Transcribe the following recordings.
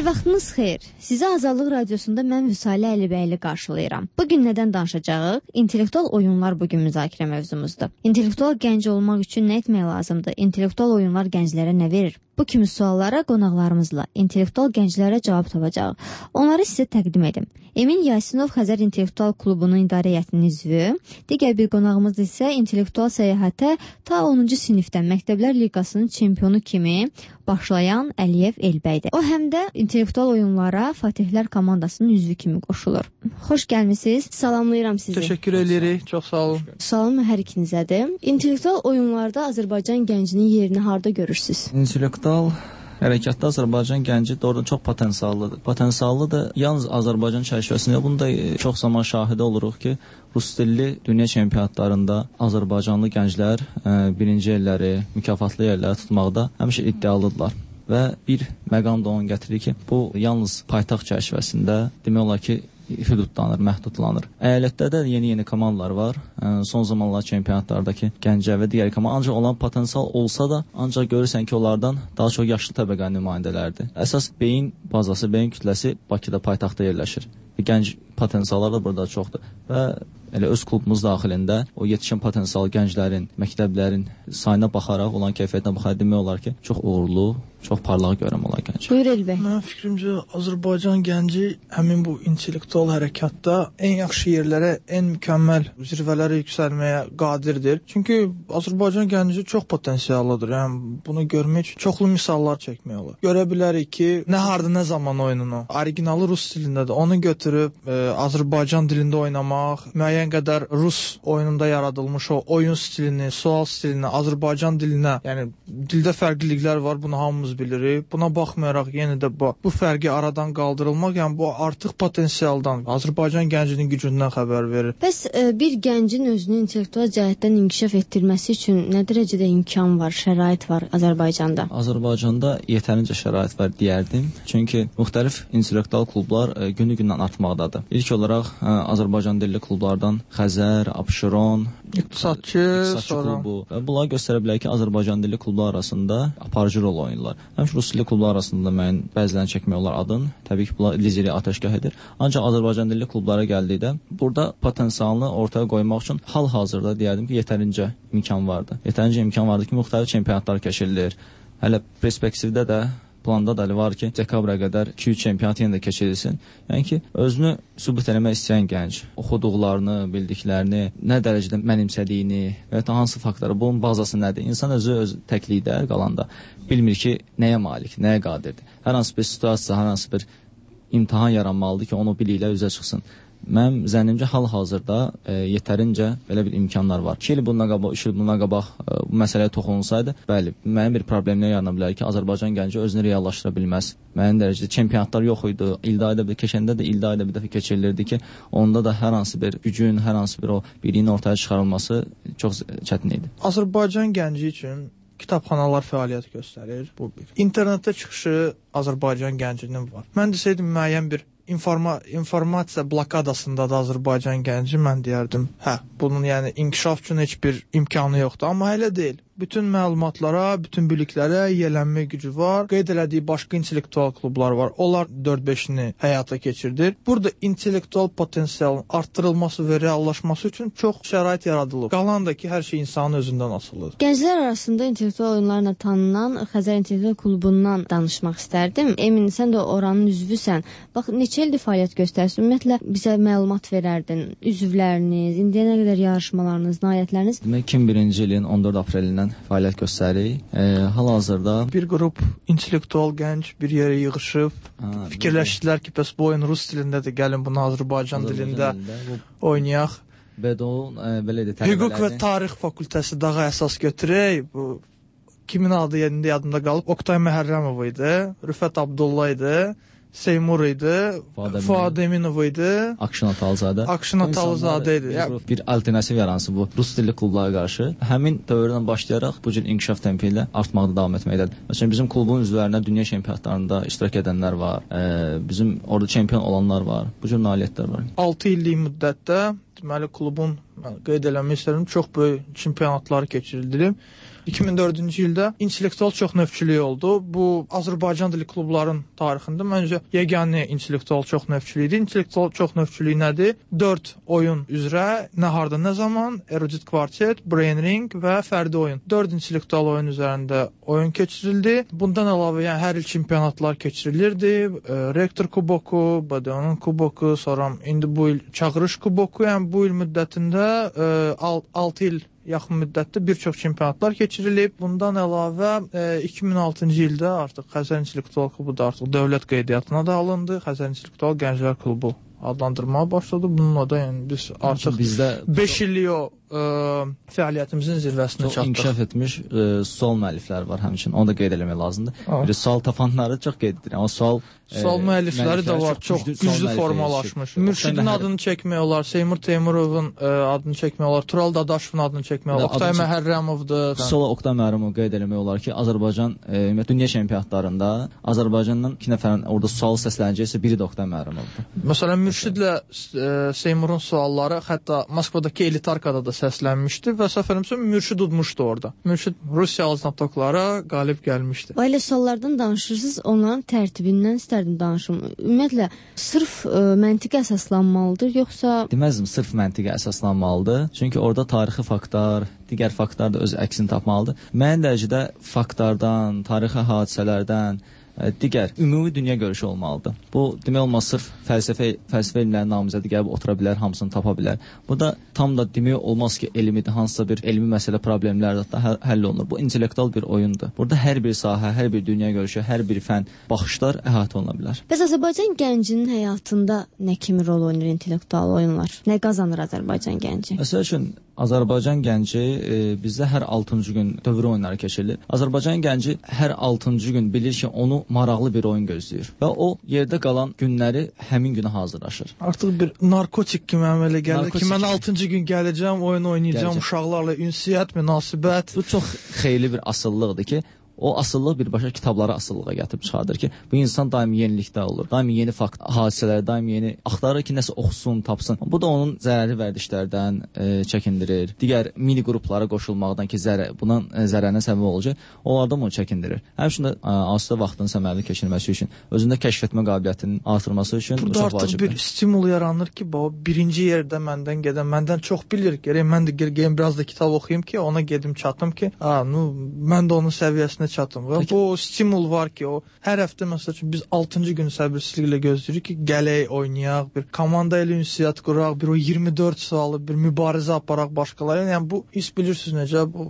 Hər vaxtınız xeyir. Sizi Azadlıq Radiosunda mən Vüsalə Əlibəyli qarşılayıram. Bugün nədən danışacağıq? İntellektual oyunlar bugün müzakirə mövzumuzdur. İntellektual gənc olmaq üçün nə etmək lazımdır? İntellektual oyunlar gənclərə nə verir? Bu kimi suallara qonaqlarımızla intellektual gənclərə cavab tapacağıq. Onları sizə təqdim edim. Emin Yasinov Xəzər İntellektual Klubunun idarə heyətinin üzvü, digər bir qonağımız isə intellektual səyahətə ta 10-cu sinifdən Məktəblər Liqasının çempionu kimi başlayan Əliyev Elbəydir. O həm də intellektual oyunlara Fatihlər komandasının üzvü kimi qoşulur. Xoş gəlmisiniz. Salamlayıram sizi. Təşəkkür edirik. Çox sağ olun. Sualım hər ikinizədir. İntellektual oyunlarda Azərbaycan gəncinin yerini harda görürsünüz? İntellektual hərəkatda Azərbaycan gənci doğrudan çox potensiallıdır. Potensiallıdır yalnız Azərbaycan çərçivəsində. Bunda çox zaman şahidi oluruq ki, rus dilli dünya çempionatlarında Azərbaycanlı gənclər birinci yerləri, mükafatlı yerləri tutmaqda həmişə iddialıdırlar. Və bir məqam da onu gətirir ki, bu yalnız paytaxt çərçivəsində demək olar ki, hüdudlanır, məhdudlanır. Əyalətdə də yeni komandalar var. Son zamanlar çempionatlardakı Gəncə və digər komanda ancaq olan potensial olsa da, ancaq görürsən ki, onlardan daha çox yaşlı təbəqənin nümayəndələrdir. Əsas beyin bazası, beyin kütləsi Bakıda, paytaxtda yerləşir. Gənc potensiallar da burada çoxdur. Və elə öz klubumuz daxilində o yetişən potensial gənclərin, məktəblərin sayına baxaraq, olan keyfiyyətinə baxaraq demək olar ki, çox uğurlu, çox parlaq görəm olan gənc. Buyur Elbəy. Mənim fikrimcə Azərbaycan gənci həmin bu intellektual hərəkatda ən yaxşı yerlərə, ən mükəmməl zirvələrə yüksəlməyə qadirdir. Çünki Azərbaycan gənci çox potensiallıdır. Yəni bunu görmək üçün çoxlu misallar çəkmək olar. Görə bilərik ki, nə harda, nə zaman oyununu, originalı rus dilindədir. Onu götürüb Azərbaycan dilində oynamaq, müəyyən qədər rus oyununda yaradılmış o oyun stilini, sual stilini Azərbaycan dilinə, yəni dildə fərqliliklər var, bunu hamımız bilirik. Buna baxmayaraq yenə də bu fərqi aradan qaldırılmaq, yəni bu artıq potensialdan, Azərbaycan gəncinin gücündən xəbər verir. Bəs bir gəncin özünü intellektual cəhətdən inkişaf etdirməsi üçün nə dərəcədə imkan var, şərait var Azərbaycanda? Azərbaycanda yetərincə şərait var deyərdim. Çünki müxtəlif intellektual klublar günü-gündən artmaqdadır. İlk olaraq Azərbaycan dilli klublardan Xəzər, Abşeron, İqtisadçı klubu. Bunlar göstərə bilər ki, Azərbaycan dilli klublar arasında aparıcı rol oynayırlar. Həmçinin rus dilli klublar arasında mən bəzilərini çəkmək olar adın. Təbii ki, bunlar lideri atəşgah edir. Ancaq Azərbaycan dilli klublara gəldikdə burada potensialını ortaya qoymaq üçün hal-hazırda deyərdim ki, yetərincə imkan vardı. Yetərincə imkan vardı ki, müxtəlif çempionatlar keçirilir. Hələ perspektivdə də planda da var ki, dekabrə qədər 2-3 çempionat yenə də keçirilsin. Yəni ki, özünü sübut eləmək istəyən gənc, oxuduqlarını, bildiklərini, nə dərəcədə mənimsədiyini və ya hansı faktları, bunun bazası nədir? İnsan özü öz təklikdə qalanda bilmir ki, nəyə malik, nəyə qadirdir. Hər hansı bir situasiya, hər hansı bir imtahan yaranmalıdır ki, onu biliklə üzə çıxsın. Mənim zənnimcə hal-hazırda yetərincə belə bir imkanlar var. 2 il bundan qabaq, 3 il bundan qabaq bu məsələyə toxunulsaydı, bəli, mənim bir problemlə yarana bilər ki, Azərbaycan gənci özünü reallaşdıra bilməz. Mənim dərəcədə çempionatlar yox idi. İldə ayda bir keçəndə də ildə ayda bir dəfə keçirilirdi ki, onda da hər hansı bir gücün, hər hansı bir o birliyin ortaya çıxarılması çox çətin idi. Azərbaycan gənci üçün kitabxanalar fəaliyyət göstərir. Bu bir. İnternetdə çıxışı Azərbaycan gəncinin var. Mən desəydim müəyyən bir informasiya blokadasında da Azərbaycan gənci mən deyərdim, bunun yəni inkişaf üçün heç bir imkanı yoxdur, amma elə deyil. Bütün məlumatlara, bütün biliklərə yiyələnmə gücü var. Qeyd elədiyi başqa intellektual klublar var. Onlar 4-5-ni həyata keçirdir. Burada intellektual potensialın artdırılması və reallaşması üçün çox şərait yaradılıb. Qalan da ki, hər şey insanın özündən asılıdır. Gənclər arasında intellektual oyunlarla tanınan Xəzər İntellektual Klubundan danışmaq istərdim. Emin, sən də oranın üzvüsən. Bax, neçə ildir fəaliyyət göstərirsən? Ümumiyyətlə, bizə məlumat verərdin. Üzvləriniz, indiyə nə qədər yarışmalarınız, nailiyyətləriniz? Demək, 2001-ci ilin 14 aprelindən fəaliyyət göstəririk. Hal-hazırda bir qrup intellektual gənc bir yerə yığışıb, fikirləşdilər ki, bəs bu oyun rus dilindədir, gəlin bunu Azərbaycan dilində oynayaq. Belə də Hüquq və Tarix Fakültəsi dağa əsas götürək. Bu kimin adı yerində yadımda qalıb? Oktay Məhərrəmov idi, Rüfət Abdullah idi, Seymur idi, Fuad Eminov idi, Akşin Atalızadə idi. Bir alternativ yaransı bu rus dilli klublara qarşı həmin dövrdən başlayaraq bu cür inkişaf tempi ilə artmaqda davam etməkdədir. Məsələn, bizim klubun üzvlərinə dünya çempionatlarında iştirak edənlər var, bizim orada çempion olanlar var, bu cür nailiyyətlər var. 6 illik müddətdə deməli klubun qeyd eləmək istəyirəm, çox böyük çempionatları keçirildi. 2004-cü ildə intellektual çoxnövçülük oldu. Bu Azərbaycan dilli klubların tarixində məncə yeganə intellektual çoxnövçülük idi. İntellektual çoxnövçülük nədir? 4 oyun üzrə nə harda nə zaman erudit kvartet, brain ring və fərdi oyun. 4 intellektual oyun üzərində oyun keçirildi. Bundan əlavə yəni hər il çempionatlar keçirilirdi. Rektor kuboku, BDO-nun kuboku, sonra indi bu il çağırış kuboku, yəni bu il müddətində 6 il yaxın müddətdə bir çox çempionatlar keçirilib. Bundan əlavə 2006-cı ildə artıq Xəzər İntellektual Klubu da artıq dövlət qeydiyyatına da alındı. Xəzər İntellektual Gənclər Klubu adlandırmaya başladı. Bununla da yəni biz artıq 5 illik o fəaliyyətimizin zirvəsinə çatdıq. İnkişaf etmiş sual müəllifləri var həmçinin. Onu da qeyd eləmək lazımdır. Bir sual tapanları çox qeyd edir. Amma sual müəllifləri də var, çox güclü formalaşmış. Mürşidin adını çəkmək olar, Seymur Teymurovun adını çəkmək olar, Tural Dadaşovun adını çəkmək olar, Oktay Məhərrəmovdur. Sonra Oktay Məhərrəmov qeyd eləmək olar ki, Azərbaycan dünya çempionatlarında Azərbaycandan 2 nəfərin orada sual səslənəcəksə biri də Oktay Məhərrəmovdur. Məsələn, Mürşidlə Seymurun sualları hətta Moskvadakı Elitarkada da səslənmişdi və səhv eləmirəmsə Mürşid udmuşdu orada. Mürşid Rusiyalı znatoklara qalib gəlmişdi. Ailə suallardan danışırsınız, onların tərtibindən istərdim danışım. Ümumiyyətlə sırf məntiqə əsaslanmalıdır, yoxsa deməzdim sırf məntiqə əsaslanmalıdır. Çünki orada tarixi faktlar, digər faktlar da öz əksini tapmalıdır. Müəyyən dərəcədə faktlardan, tarixi hadisələrdən digər ümumi dünya görüşü olmalıdır. Bu demək olmaz sırf fəlsəfə elmlərinin namizədi gəlib otura bilər, hamısını tapa bilər. Bu da tam da demək olmaz ki, elmidir, hansısa bir elmi məsələ problemlər də həll olunur. Bu intellektual bir oyundur. Burada hər bir sahə, hər bir dünya görüşü, hər bir fən, baxışlar əhatə oluna bilər. Bəs Azərbaycan gəncinin həyatında nə kimi rol oynayır intellektual oyunlar? Nə qazanır Azərbaycan gənci? Məsəl üçün Azərbaycan gənci bizdə hər 6-cı gün dövr oyunları keçirilir. Azərbaycan gənci hər 6-cı gün bilir ki, onu maraqlı bir oyun gözləyir və o yerdə qalan günləri həmin günə hazırlaşır. Artıq bir narkotik kimi əmələ gəlir ki, mən 6-cı gün gələcəm, oyun oynayacağım, uşaqlarla ünsiyyət, münasibət. Bu çox xeyirli bir asıllıqdır ki, o asıllıq birbaşa kitabları asıllığa gətirib çıxardır ki, bu insan daimi yenilikdə olur. Daimi yeni fakt, hadisələr, daimi yeni axtarır ki, nəsə oxusun, tapsın. Bu da onun zərərli vərdişlərdən çəkindirir. Digər mini qruplara qoşulmaqdan ki, bunun zərərinə səbəb olacaq, onlardan onu çəkindirir. Həmçinin asudə vaxtını səmərəli keçirməsi üçün, özündə kəşf etmə qabiliyyətinin artırması üçün burada çox vacibdir. Burada artıq bir stimul yaranır ki, birinci yerdə məndən gedən, məndən çox bilir, gərək mən də gələm biraz da kitab oxuyum ki, ona gedim çatım ki, mən də onun səviyyəsinə çatım. Və bu stimul var ki, o hər həftə məsəl üçün biz 6-cı gün səbirsizliklə gözləyirik ki, gələk, oynayaq, bir komanda ilə ünsiyyət quraq, bir o 24 sualı bir mübarizə aparaq başqaları. Yəni bu hiss bilirsiniz necə, bu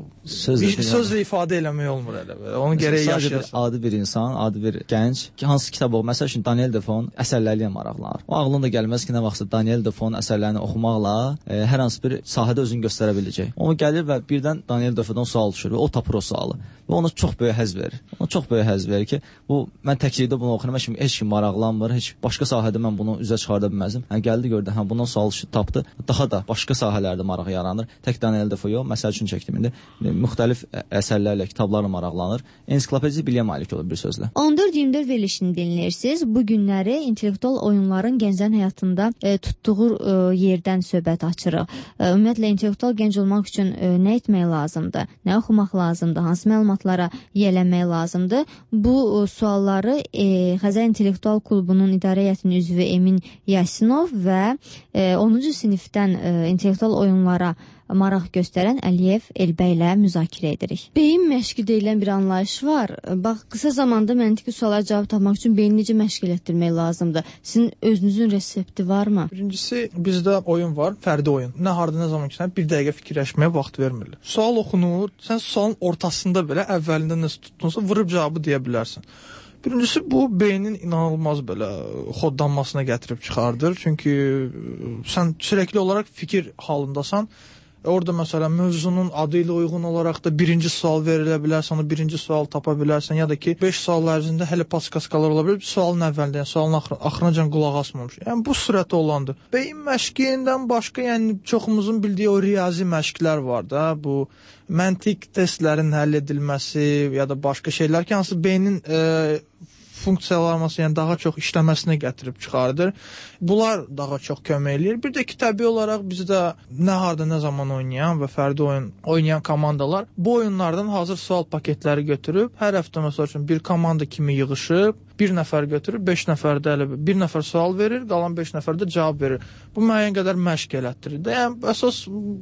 sözlə ifadə eləmək olmur elə. Onu gərək yaşayasın. Adi bir insan, adi bir gənc ki, hansı kitab oxu, məsəl üçün Daniel Defoe'nun əsərləri ilə maraqlanır. O ağlına da gəlməz ki, nə vaxtsa Daniel Defoe'nun əsərlərini oxumaqla hər hansı bir sahədə özünü göstərə biləcək. O gəlir və birdən Daniel Defoe'dan sual düşür və o tapır o sualı. Və ona çox böyük həzz verir. Ona çox böyük həzz verir ki, bu mən təklikdə bunu oxuram, heç kim maraqlanmır, heç başqa sahədə mən bunu üzə çıxarda bilməzdim. Gəldi gördü, bundan sual tapdı. Daha da başqa sahələrdə maraq yaranır. Tək Daniel Defoe yox, məsəl üçün çəkdim indi. Müxtəlif əsərlərlə, kitablarla maraqlanır. Ensiklopediya biliyə malik olur bir sözlə. 14-24 verilişini dinləyirsiniz. Bu günləri intellektual oyunların gənclərin həyatında tutduğu yerdən söhbət açırıq. Ümumiyyətlə intellektual gənc olmaq üçün nə etmək lazımdır? Nə oxumaq lazımdır? Hansı məlumatlara yiyələnmək lazımdır? Bu sualları Xəzər İntellektual Klubunun idarə heyətinin üzvü Emin Yasinov və 10-cu sinifdən intellektual oyunlara maraq göstərən Əliyev Elbəy ilə müzakirə edirik. Beyin məşqi deyilən bir anlayış var. Bax, qısa zamanda məntiqi suallara cavab tapmaq üçün beyni necə məşq etdirmək lazımdır? Sizin özünüzün resepti varmı? Birincisi, bizdə oyun var, fərdi oyun. Nə harda, nə zaman ki, bir dəqiqə fikirləşməyə vaxt vermirlər. Sual oxunur, sən sualın ortasında belə əvvəlində nəsə tutdunsa, vırıb cavabı deyə bilərsən. Birincisi, bu beynin inanılmaz belə xodlanmasına gətirib çıxardır. Çünki sən sürekli olaraq fikir halındasan. Orada məsələn mövzunun adı ilə uyğun olaraq da birinci sual verilə bilər, sonra birinci sual tapa bilərsən, ya da ki 5 sual ərzində hələ paskaskalar ola bilər, sualın əvvəlində, yəni sualın axırınacan qulaq asmamış. Yəni bu sürətdə olandır. Beyin məşqindən başqa, yəni çoxumuzun bildiyi o riyazi məşqlər var da, bu məntiq testlərin həll edilməsi ya da başqa şeylər ki, hansı beynin funksiyalanması, yəni daha çox işləməsinə gətirib çıxardır. Bunlar daha çox kömək eləyir. Bir də ki, təbii olaraq bizdə nə harda, nə zaman oynayan və fərdi oyun oynayan komandalar bu oyunlardan hazır sual paketləri götürüb, hər həftə məsəl üçün bir komanda kimi yığışıb, bir nəfər götürüb, 5 nəfər də elə bir nəfər sual verir, qalan 5 nəfər də cavab verir. Bu müəyyən qədər məşq elətdirir. Yəni əsas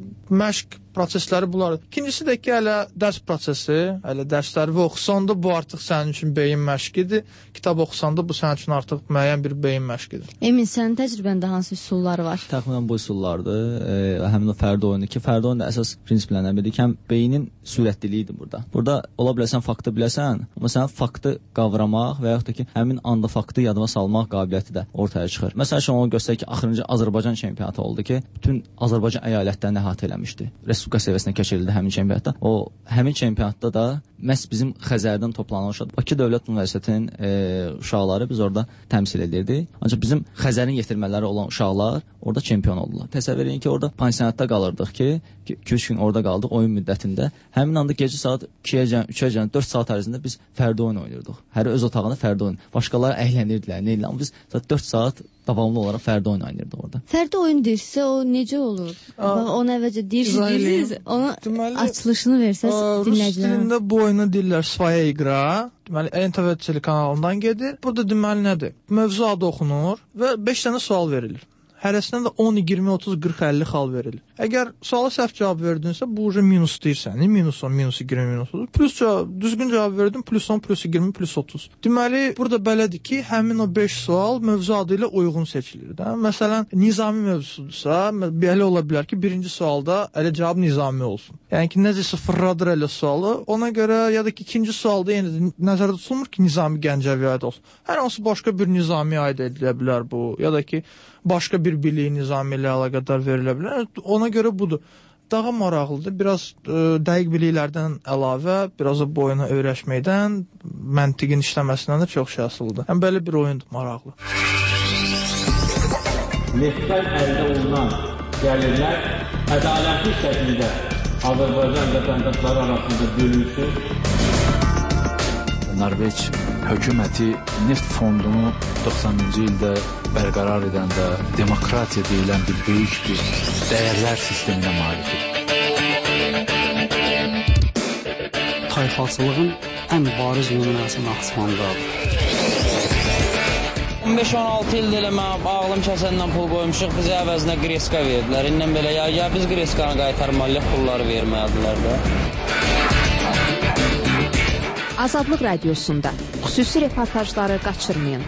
məşq prosesləri bunlardır. İkincisi də ki, hələ dərs prosesi, hələ dərsləri oxusanda bu artıq sənin üçün beyin məşqidir. Kitab oxusanda bu sənin üçün artıq müəyyən bir beyin məşqidir. Emin, sənin təcrübəndə hansı üsullar var? Təxminən bu üsullardır. Həmin o fərdi oyunu ki, fərdi oyunda əsas prinsiplərdən biridir ki, beynin sürətliliyidir burada. Burada ola biləsən faktı biləsən, amma sən faktı qavramaq və yaxud da ki, həmin anda faktı yadıma salmaq qabiliyyəti də ortaya çıxır. Məsəl üçün onu göstərir ki, axırıncı Azərbaycan çempionatı oldu ki, bütün Azərbaycan əyalətlərini əhatə eləmişdi. Respublika səviyyəsində keçirildi həmin çempionatda. O həmin çempionatda da məhz bizim Xəzərdən toplanan uşaqlar, Bakı Dövlət Universitetinin uşaqları biz orada təmsil edirdi. Ancaq bizim Xəzərin yetirmələri olan uşaqlar orada çempion oldular. Təsəvvür edin ki, orada pansionatda qalırdıq ki, 2-3 gün orada qaldıq oyun müddətində. Həmin anda gecə saat 2-yə, 3-yə, 4 saat ərzində biz fərdi oyun oynayırdıq. Hər öz otağında fərdi oyun. Başqaları əylənirdilər, nə ilə. Amma biz 4 saat davamlı olaraq fərdi oyun oynayırdıq orada. Fərdi oyun deyirsə o necə olur? Bax, onu əvvəlcə deyirsiniz, ona açılışını versəz dinləyicilərə. Rus dilində bu oyunu deyirlər Svoya iqra. Deməli, NTV telekanalından gedir. Burada deməli nədir? Mövzu adı oxunur və 5 dənə sual verilir. Hərəsindən də 10, 20, 30, 40, 50 xal verilir. Əgər suala səhv cavab verdinsə, bu uca minus deyirsən. Minus 10, minus 20, minus 30. Plus düzgün cavab verdin, plus 10, plus 20, plus 30. Deməli, burada belədir ki, həmin o 5 sual mövzu adı ilə uyğun seçilir. Da? Məsələn, nizami mövzudursa, belə ola bilər ki, birinci sualda elə cavab nizami olsun. Yəni ki, necəsə fırladır elə sualı. Ona görə ya da ki, ikinci sualda yenə nəzərdə tutulmur ki, nizami Gəncəviyə aid olsun. Hər hansı başqa bir nizami aid edilə bilər bu. Ya da ki, başqa bir biliyi nizami ilə əlaqədar verilə bilər. Ona görə budur. Daha maraqlıdır. Biraz dəqiq biliklərdən əlavə, biraz da bu oyunu öyrəşməkdən, məntiqin işləməsindən də çox şey asılıdır. Yəni, belə bir oyundur, maraqlı. Neftdən əldə olunan gəlirlər ədalətli şəkildə Azərbaycan vətəndaşları arasında bölünsün. Norveç hökuməti neft fondunu 90-cı ildə bərqərar edəndə demokratiya deyilən bir böyük bir dəyərlər sisteminə malikdir. Tayfalçılığın ən bariz nümunəsi Naxçıvandadır. 15-16 ildir elə mən ağlım kəsəndən pul qoymuşuq, bizə əvəzinə greska verdilər. İndən belə ya biz greskanı qaytarmalıyıq, pulları verməyədilər də. Azadlıq Radiosunda xüsusi reportajları qaçırmayın.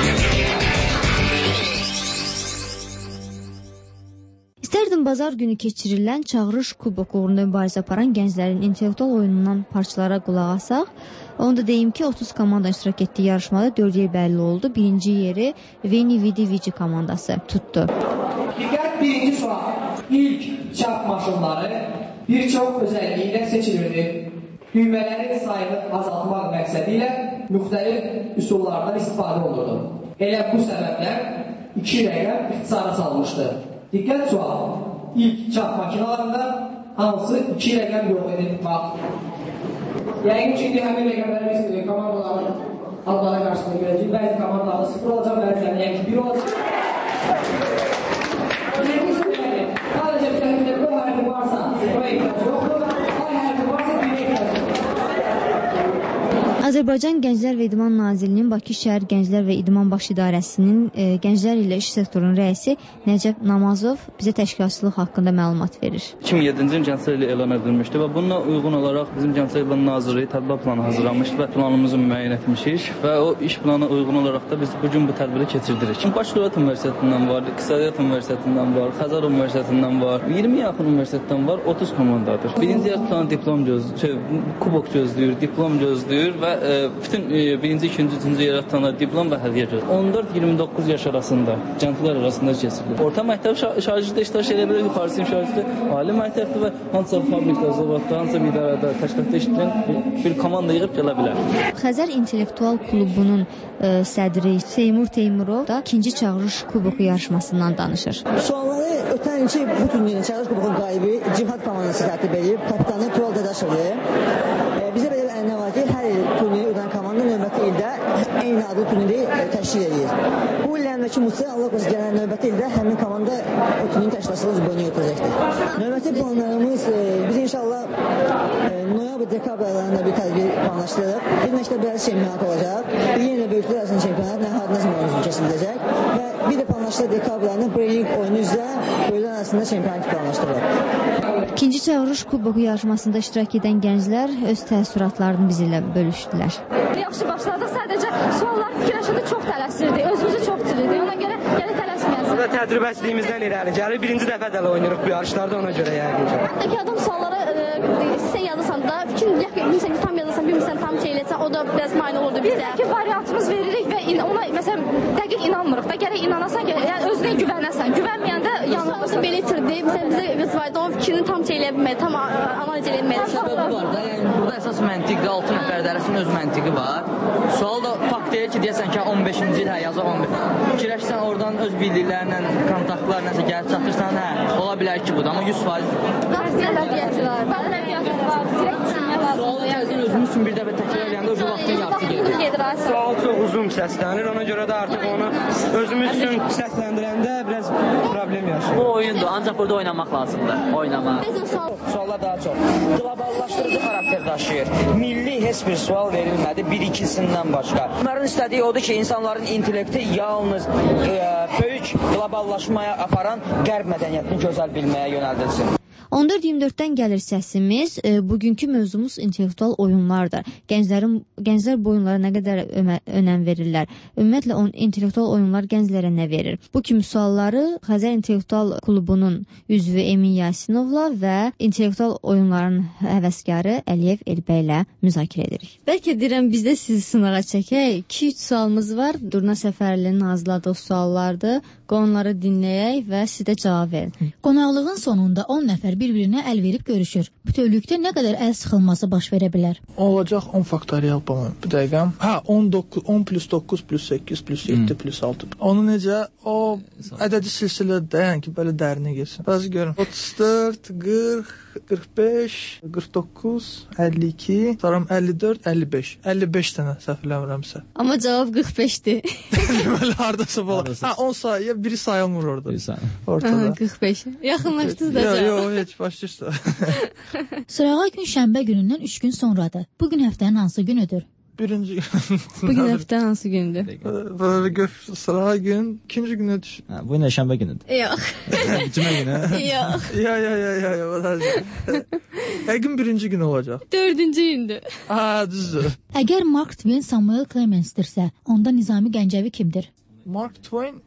İstərdim bazar günü keçirilən Çağırış Kuboku uğrunda mübarizə aparan gənclərin intellektual oyunundan parçalara qulaq asaq. Onu da deyim ki, 30 komanda iştirak etdiyi yarışmada 4-yə bəlli oldu. Birinci yeri Veni Vidi Vici komandası tutdu. Diqqət, birinci sual. İlk çap maşınları bir çox özəlliyi ilə seçilirdi. Düymələri sayını azaltmaq məqsədi ilə müxtəlif üsullardan istifadə olurdu. Elə bu səbəblər 2 rəqəm ixtisara salmışdı. Diqqət, sual. İlk çap makinalarında hansı 2 rəqəm yox edib bax. Yəqin ki, həmin rəqəmləri biz komandaların adlara qarşısında görəcək. Bəzi komandalarda 0 olacaq, bəzilərində yəqin ki 1 olacaq. Sadəcə bir tərəfdə bu hərfi varsa, bu ehtiyac yoxdur. Azərbaycan Gənclər və İdman Nazirliyinin Bakı şəhər Gənclər və İdman Baş İdarəsinin Gənclər ilə iş sektorunun rəisi Nəcəb Namazov bizə təşkilatçılıq haqqında məlumat verir. 2007-ci il Gənclər ilə elan edilmişdi və bununla uyğun olaraq bizim Gənclər ilə Nazirliyi tədbir planı hazırlamışdı və planımızı müəyyən etmişik və o iş planına uyğun olaraq da biz bugün bu tədbiri keçirdirik. Baş Dövlət Universitetindən var, İqtisadiyyat Universitetindən var, Xəzər Universitetindən var, 20 yaxın universitetdən var, 30 komandadır. Birinci yarışdan diplom gözləyir, kubok gözləyir, diplom gözləyir və bütün birinci, ikinci, üçüncü yerə tutanlar diplom və hədiyyə gözləyir. 14-29 yaş arasında, gənclər arasında keçirilir. Orta məktəb şagirddə iştirak edə bilir, yuxarısı şagirddə ali məktəbdə və hansısa fabrikdə, zavodda, hansısa bir idarədə, təşkilatda işləyən bir komanda yığıb gələ bilər. Xəzər İntellektual Klubunun sədri Seymur Teymurov da ikinci Çağırış Kuboku yarışmasından danışır. Sualları ötən ilki bu turnirin Çağırış Kubokunun qalibi Cihad komandası tərtib edib, kapitanı Tural Dadaşovdur. Bizə belə bir ənənə var ki, hər il turniri ödən komanda növbəti ildə eyni adlı turniri təşkil edir. Bu il əvvəlki müddətdə Allah qorusun gələn növbəti ildə həmin komanda o turnirin təşkilatçılığı üzrə yürütəcəkdir. Növbəti planlarımız biz inşallah noyabr-dekabr aylarında bir tədbir planlaşdırırıq. Bir məktəb bələdiyyə çempionatı olacaq. Bir yenə böyüklər arasında çempionat Nəhardnaz mövzusu keçiriləcək və bir də planlaşdırılır dekabr ayında Breaking oyunu üzrə böyüklər arasında çempionat planlaşdırılır. İkinci çağırış kuboku yarışmasında iştirak edən gənclər öz təəssüratlarını bizimlə bölüşdülər. Yaxşı başladıq. Sadəcə suallar fikirləşəndə çox tələsirdik. Özümüzü çox tirirdik. Ona görə gələ tələsməyəsiniz. Burada təcrübəsizliyimizdən irəli gəlir. Birinci dəfə də oynayırıq bu yarışlarda, ona görə yəqin ki. Hətta ki, adam sualları sən yazırsan da, bilmirsən ki, tam yazırsan, bilmirsən tam şey eləsən, o da biraz mane olurdu bizə. Bizdəki variantımız veririk və ona məsələn dəqiq inanmırıq da, gərək inanasan ki, yəni özünə güvənəsən. Güvənməyəndə yanılmasa belə itirdi. Məsələn bizə biz var da o fikrini tam şey eləyə bilmədi, tam analiz eləyə bilmədi. Səbəbi var da, yəni burada əsas məntiqdir, 6 nəfər dərəsinin öz məntiqi var. Sual da fakt deyir ki, deyəsən ki, 15-ci il, hə, yazaq 15. Fikirləşsən oradan öz bildiklərlə, kontaktlarla nəsə gəlib çatırsan, hə, ola bilər ki, bu da, amma 100%. Nəzəriyyəti var, sualı gəzin özümüz üçün bir dəfə təkrar eləyəndə o vaxtın yarısı gedir. Sual çox uzun səslənir, ona görə də artıq onu özümüz üçün səsləndirəndə biraz problem yaşayır. Bu oyundur, ancaq burada oynamaq lazımdır, oynamaq. Suallar daha çox qloballaşdırıcı xarakter daşıyır. Milli heç bir sual verilmədi, bir-ikisindən başqa. Bunların istədiyi odur ki, insanların intellekti yalnız böyük qloballaşmaya aparan qərb mədəniyyətini gözəl bilməyə yönəldilsin. 14-24-dən gəlir səsimiz. Bugünkü mövzumuz intellektual oyunlardır. Gənclər bu oyunlara nə qədər önəm verirlər? Ümumiyyətlə, intellektual oyunlar gənclərə nə verir? Bu kimi sualları Xəzər İntellektual Klubunun üzvü Emin Yasinovla və intellektual oyunların həvəskarı Əliyev Elbə ilə müzakirə edirik. Bəlkə deyirəm, biz də sizi sınağa çəkək. 2-3 sualımız var. Durna Səfərlinin hazırladığı suallardır. Onları dinləyək və siz də cavab verin. Qonaqlığın sonunda 10 nəfər bir-birinə əl verib görüşür. Bütövlükdə nə qədər əl sıxılması baş verə bilər? Olacaq 10 faktorial bana bir dəqiqəm. 10 plus 9 plus 8 plus 7 plus 6. Onu necə? O ədədi silsilədə, yəni ki, belə dərinə getsin. Bəzi görün. 34, 40, 45, 49, 52, sonra 54, 55. 55 dənə səhv eləmirəmsə. Amma cavab 45-dir. Deməli, hardasa bolar. 10 sayı, biri sayılmır orada. Ortada. 45. Yaxınlaşdınız da cavab. Yox, heç başlayırsa. Sırağa gün şənbə günündən 3 gün sonradır. Bugün həftənin hansı günüdür? Birinci gün. Bugün həftənin hansı gündür? Böyle sırağa gün, ikinci günə düşür. Bu yine şənbə günüdür. Yox. Cümə günü. Yox. Ya. Əgin birinci gün olacaq. 4-cü gündür. Düzdür. Əgər Mark Twain Samuel Clemensdirsə, onda Nizami Gəncəvi kimdir? Mark Twain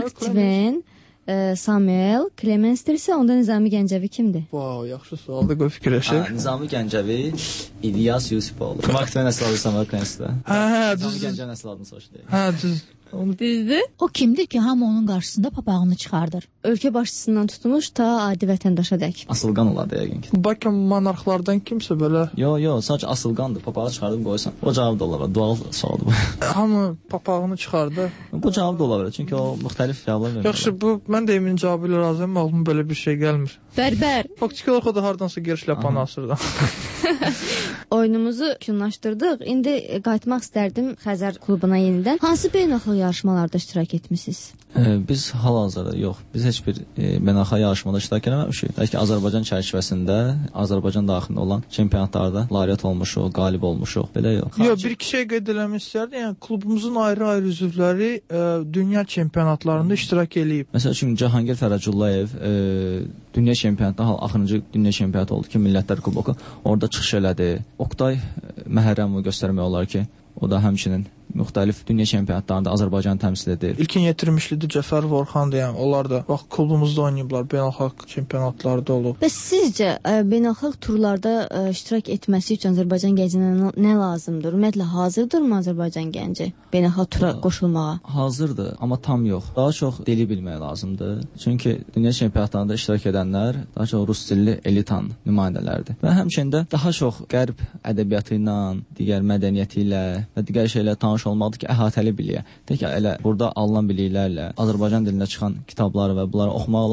Samuel Clemensdirsə, onda Nizami Gəncəvi kimdir? Yaxşı sualdır, qoy fikirləşək. Nizami Gəncəvi İlyas Yusifoğlu. Mark Twain əsl adı Samuel Clemensdir. Nizami Gəncəvi əsl adını soruşdu. Düz. Düzdür. O kimdir ki, hamı onun qarşısında papağını çıxardır? Ölkə başçısından tutmuş ta adi vətəndaşa dək. Asılqan olardı yəqin ki. Bəlkə monarxlardan kimsə belə. Yox, sadəcə asılqandır. Papağı çıxardıb qoysan. O cavab da olar. Dual sualdır bu. Hamı papağını çıxardı. Bu cavab da olar. Çünki o müxtəlif cavablar verir. Yaxşı, mən də Emin cavabı ilə razıyam. Ağlıma belə bir şey gəlmir. Bərbər. Faktiki olaraq o da hardansa gerişləpanı asırdı. Oyunumuzu küçünlaşdırdıq. İndi qayıtmaq istərdim Xəzər klubuna yenidən. Hansı beynəlxalq yarışmalarda iştirak etmisiniz? Biz hal-hazırda yox. Biz heç bir beynəlxalq yarışmada iştirak etməmişik. Bəlkə Azərbaycan çərçivəsində, Azərbaycan daxilində olan çempionatlarda laureat olmuşuq, qalib olmuşuq. Belə yox. Bir-iki şey qeyd eləmək istərdim. Yəni klubumuzun ayrı-ayrı üzvləri dünya çempionatlarında iştirak eləyib. Məsəl üçün Cahangir Fərəcullayev dünya çempionatında axırıncı dünya çempionatı oldu ki, Millətlər Kuboku. Orada çıxış elədi. Oqtay Məhərrəmovu göstərmək olar ki, o da həmçinin müxtəlif dünya çempionatlarında Azərbaycanı təmsil edir. İlkin yetirmişlidir Cəfər Vorxandır, yəni onlar da vaxt klubumuzda oynayıblar, beynəlxalq çempionatlarda olub. Bəs sizcə beynəlxalq turlarda iştirak etməsi üçün Azərbaycan gəncinə nə lazımdır? Ümumiyyətlə hazırdırmı Azərbaycan gənci beynəlxalq tura qoşulmağa? Hazırdır, amma tam yox. Daha çox dili bilmək lazımdır. Çünki dünya çempionatlarında iştirak edənlər daha çox rus dilli elitan nümayəndələrdir. Və həmçinin də daha çox qərb ədəbiyyatı ilə, digər mədəniyyəti ilə və digər şeylərlə tanış olmalıdır ki, əhatəli biliyə. Tək elə burada alınan biliklərlə, Azərbaycan dilində çıxan kitabları və bunları oxumaqla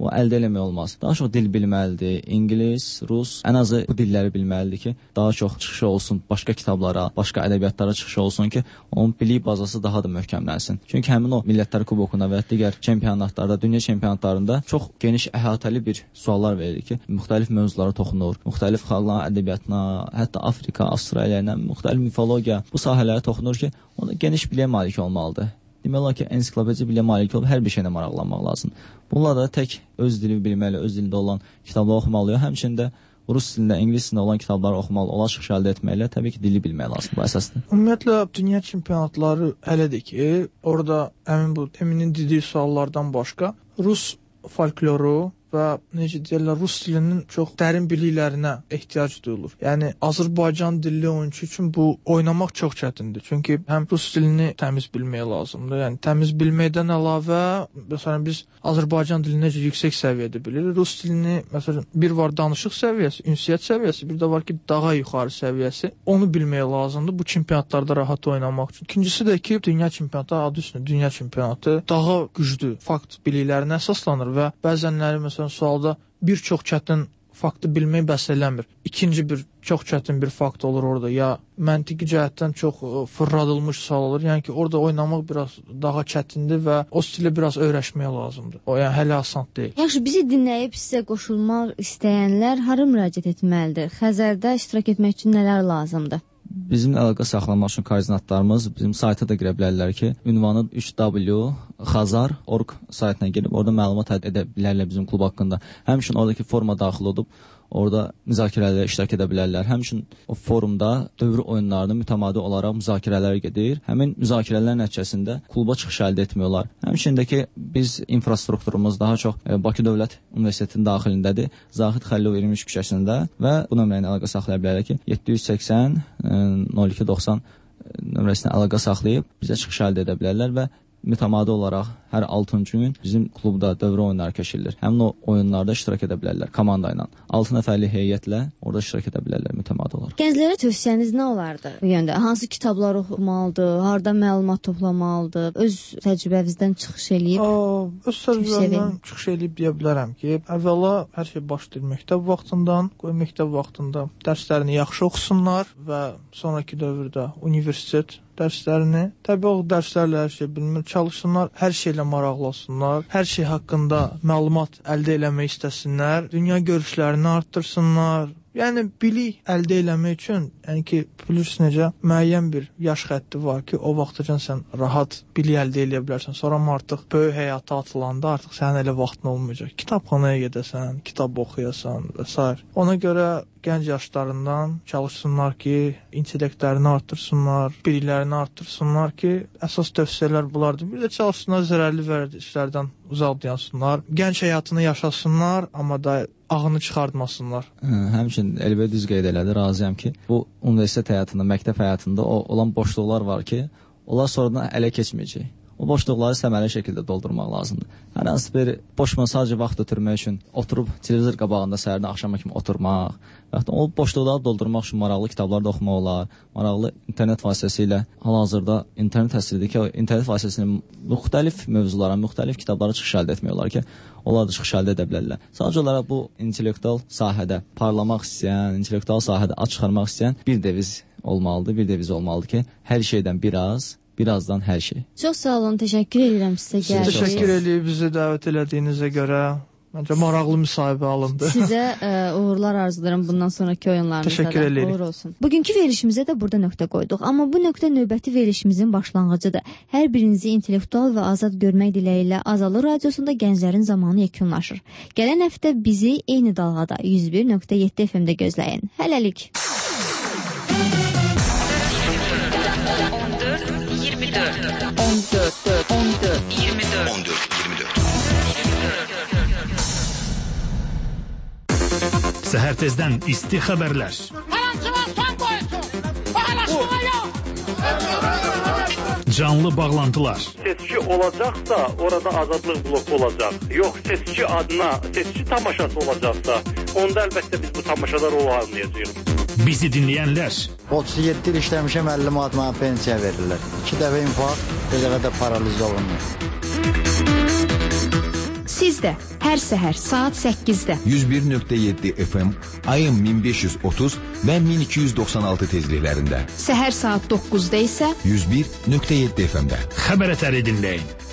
o əldə eləmək olmaz. Daha çox dil bilməlidir. İngilis, rus, ən azı bu dilləri bilməlidir ki, daha çox çıxışı olsun başqa kitablara, başqa ədəbiyyatlara çıxışı olsun ki, onun bilik bazası daha da möhkəmlənsin. Çünki həmin o Millətlər Kubokunda və digər çempionatlarda, dünya çempionatlarında çox geniş əhatəli bir suallar verilir ki, müxtəlif mövzulara toxunur, müxtəlif xalqların ədəbiyyatına, hətta Afrika, Avstraliya ilə müxtəlif mifologiya bu sahələrə toxunur ki, ona geniş biliyə malik olmalıdır. Demək olar ki, ensiklopediya biliyə malik olub hər bir şeylə maraqlanmaq lazımdır. Bunlar da tək öz dili bilməli, öz dilində olan kitabları oxumalı, həmçində rus dilində, ingilis dilində olan kitabları oxumalı, onlar çıxış əldə etməklə təbii ki, dili bilmək lazımdır bu əsasda. Ümumiyyətlə, dünya çempionatları elədir ki, orada həmin bu Eminin dediyi suallardan başqa rus folkloru və necə deyirlər, rus dilinin çox dərin biliklərinə ehtiyac duyulur. Yəni Azərbaycan dilli oyunçu üçün bu oynamaq çox çətindir. Çünki həm rus dilini təmiz bilmək lazımdır. Yəni təmiz bilməkdən əlavə, məsələn biz Azərbaycan dilini necə yüksək səviyyədə bilirik. Rus dilini məsələn bir var danışıq səviyyəsi, ünsiyyət səviyyəsi, bir də var ki daha yuxarı səviyyəsi. Onu bilmək lazımdır bu çempionatlarda rahat oynamaq üçün. İkincisi də ki, dünya çempionatı adı üstündə dünya çempionatı daha güclü fakt biliklərinə əsaslanır və bəzənləri məsələn sualda bir çox çətin faktı bilmək bəs eləmir. İkinci bir çox çətin bir fakt olur orada. Ya məntiqi cəhətdən çox fırradılmış sual olur. Yəni ki, orada oynamaq biraz daha çətindir və o stilə biraz öyrəşmək lazımdır. O yəni hələ asan deyil. Yaxşı, bizi dinləyib sizə qoşulmaq istəyənlər hara müraciət etməlidir? Xəzərdə iştirak etmək üçün nələr lazımdır? Bizim əlaqə saxlamaq üçün koordinatlarımız bizim sayta da girə bilərlər ki, ünvanı 3w.xazar.org saytına girib orada məlumat edə bilərlər bizim klub haqqında. Həmçinin oradakı forma daxil olub orada müzakirələrə iştirak edə bilərlər. Həmçinin o forumda dövr oyunlarında mütəmadi olaraq müzakirələr gedir. Həmin müzakirələr nəticəsində kluba çıxış əldə etmək olar. Həmçinin də ki, biz infrastrukturumuz daha çox Bakı Dövlət Universitetinin daxilindədir. Zahid Xəlilov 23 küçəsində və bu nömrəni əlaqə saxlaya bilərlər ki, 780 0290 nömrəsinə əlaqə saxlayıb bizə çıxış əldə edə bilərlər və mütəmadi olaraq hər 6-cı gün bizim klubda dövrə oyunları keçirilir. Həmin o oyunlarda iştirak edə bilərlər komanda ilə. 6 nəfərli heyətlə orada iştirak edə bilərlər mütəmadi olaraq. Gənclərə tövsiyəniz nə olardı bu yöndə? Hansı kitablar oxumalıdır, harda məlumat toplamalıdır? Öz təcrübəvizdən çıxış eləyib? Öz təcrübəmdən çıxış eləyib deyə bilərəm ki, əvvəla hər şey başlayır məktəb vaxtından, məktəb vaxtında dərslərini yaxşı oxusunlar və sonraki dövrdə universitet dərslərini, təbii o dərslərlə hər şey bilmir, çalışsınlar, hər şeylə maraqlı olsunlar, hər şey haqqında məlumat əldə eləmək istəsinlər, dünya görüşlərini arttırsınlar. Yəni bilik əldə eləmək üçün, yəni ki, bilirsiniz necə müəyyən bir yaş xətti var ki, o vaxtacan sən rahat bilik əldə eləyə bilərsən. Sonra artıq böyük həyata atılanda artıq sənin elə vaxtın olmayacaq. Kitabxanaya gedəsən, kitab oxuyasan və s. Ona görə gənc yaşlarından çalışsınlar ki, intellektlərini artırsınlar, biliklərini artırsınlar ki, əsas tövsiyələr bunlardır. Bir də çalışsınlar zərərli vərdişlərdən uzaq dayansınlar, gənc həyatını yaşasınlar, amma da ağını çıxartmasınlar. Həmçinin Elbə düz qeyd elədi, razıyam ki, bu universitet həyatında, məktəb həyatında olan boşluqlar var ki, onlar sonradan ələ keçməyəcək. O boşluqları səmərəli şəkildə doldurmaq lazımdır. Hər hansı bir boşluqla sadəcə vaxt ötürmək üçün oturub televizor qabağında səhərdən axşama kimi oturmaq, və o boşluqları doldurmaq üçün maraqlı kitablar da oxumaq olar, maraqlı internet vasitəsilə hal-hazırda internet təsiridir ki, internet vasitəsilə müxtəlif mövzulara, müxtəlif kitablara çıxış əldə etmək olar ki, onlar da çıxış əldə edə bilərlər. Sadəcə olaraq bu intellektual sahədə parlamaq istəyən, intellektual sahədə aç çıxarmaq istəyən bir deviz olmalıdır ki, hər şeydən birazdan hər şey. Çox sağ olun, təşəkkür edirəm sizə gəldiniz. Təşəkkür edib bizi dəvət elədiyinizə görə. Məncə maraqlı müsahibə alındı. Sizə uğurlar arzulayıram bundan sonraki oyunlarınızda. Təşəkkür edirik. Uğur olsun. Bugünkü verilişimizə də burada nöqtə qoyduq. Amma bu nöqtə növbəti verilişimizin başlanğıcıdır. Hər birinizi intellektual və azad görmək diləyilə Azadlıq Radiosunda Gənclərin Zamanı yekunlaşır. Gələn həftə bizi eyni dalğada 101.7 FM-də gözləyin. Hələlik. 14-24 Səhər tezdən isti xəbərlər. Canlı bağlantılar. Seçki olacaqsa, orada azadlıq bloku olacaq. Yox, seçki adına, seçki tamaşası olacaqsa, onda əlbəttə biz bu tamaşalar olmayacağıq. Bizi dinləyənlər. 37 il işləmişəm, 50 manat mənə pensiya verirlər. 2 dəfə infarkt, bir dəfə də paraliz olunmuş. Siz Bizdə hər səhər saat 8-də 101.7 FM, ayın 1530 və 1296 tezliklərində. Səhər saat 9-da isə 101.7 FM-də. Xəbər ətəri dinləyin.